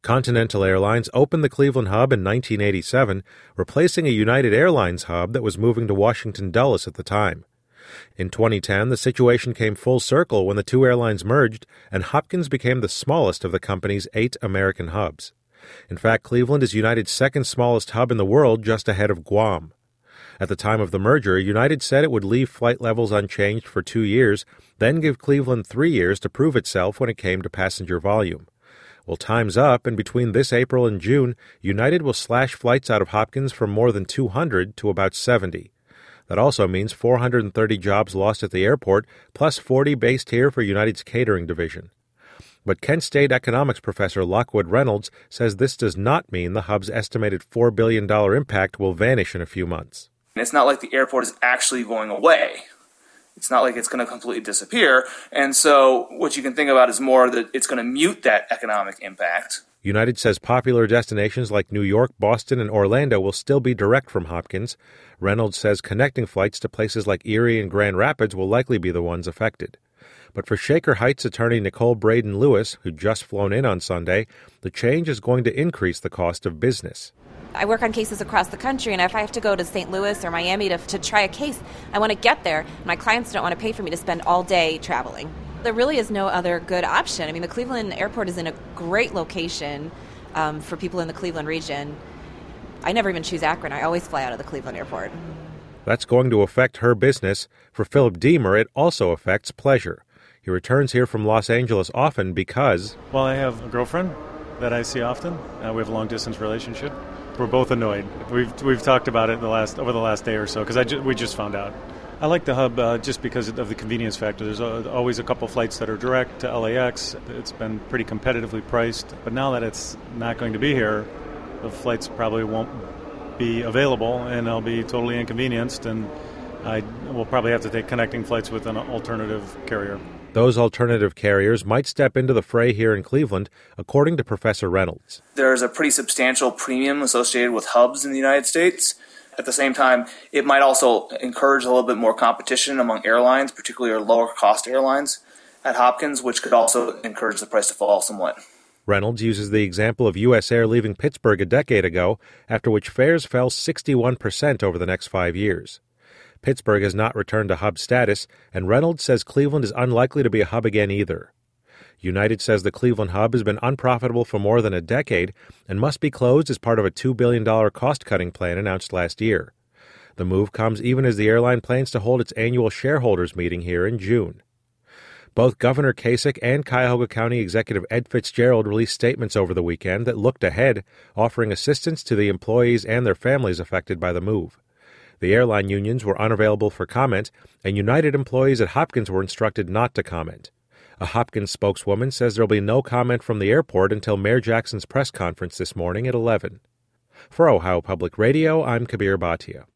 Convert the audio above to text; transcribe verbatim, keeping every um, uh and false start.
Continental Airlines opened the Cleveland hub in nineteen eighty-seven, replacing a United Airlines hub that was moving to Washington Dulles at the time. In twenty ten, the situation came full circle when the two airlines merged, and Hopkins became the smallest of the company's eight American hubs. In fact, Cleveland is United's second smallest hub in the world, just ahead of Guam. At the time of the merger, United said it would leave flight levels unchanged for two years, then give Cleveland three years to prove itself when it came to passenger volume. Well, time's up, and between this April and June, United will slash flights out of Hopkins from more than two hundred to about seventy. That also means four hundred thirty jobs lost at the airport, plus forty based here for United's catering division. But Kent State economics professor Lockwood Reynolds says this does not mean the hub's estimated four billion dollars impact will vanish in a few months. It's not like the airport is actually going away. It's not like it's going to completely disappear. And so what you can think about is more that it's going to mute that economic impact. United says popular destinations like New York, Boston, and Orlando will still be direct from Hopkins. Reynolds says connecting flights to places like Erie and Grand Rapids will likely be the ones affected. But for Shaker Heights attorney Nicole Braden Lewis, who'd just flown in on Sunday, the change is going to increase the cost of business. I work on cases across the country, and if I have to go to Saint Louis or Miami to, to try a case, I want to get there. My clients don't want to pay for me to spend all day traveling. There really is no other good option. I mean, the Cleveland airport is in a great location um, for people in the Cleveland region. I never even choose Akron. I always fly out of the Cleveland airport. That's going to affect her business. For Philip Deemer, it also affects pleasure. He returns here from Los Angeles often because... Well, I have a girlfriend that I see often. Uh, we have a long-distance relationship. We're both annoyed. We've we've talked about it the last over the last day or so because I ju- we just found out. I like the hub uh, just because of the convenience factor. There's a, always a couple flights that are direct to L A X. It's been pretty competitively priced. But now that it's not going to be here, the flights probably won't be available, and I'll be totally inconvenienced, and I will probably have to take connecting flights with an alternative carrier. Those alternative carriers might step into the fray here in Cleveland, according to Professor Reynolds. There's a pretty substantial premium associated with hubs in the United States. At the same time, it might also encourage a little bit more competition among airlines, particularly lower-cost airlines at Hopkins, which could also encourage the price to fall somewhat. Reynolds uses the example of U S Air leaving Pittsburgh a decade ago, after which fares fell sixty-one percent over the next five years. Pittsburgh has not returned to hub status, and Reynolds says Cleveland is unlikely to be a hub again either. United says the Cleveland hub has been unprofitable for more than a decade and must be closed as part of a two billion dollars cost-cutting plan announced last year. The move comes even as the airline plans to hold its annual shareholders meeting here in June. Both Governor Kasich and Cuyahoga County Executive Ed Fitzgerald released statements over the weekend that looked ahead, offering assistance to the employees and their families affected by the move. The airline unions were unavailable for comment, and United employees at Hopkins were instructed not to comment. A Hopkins spokeswoman says there will be no comment from the airport until Mayor Jackson's press conference this morning at eleven. For Ohio Public Radio, I'm Kabir Bhatia.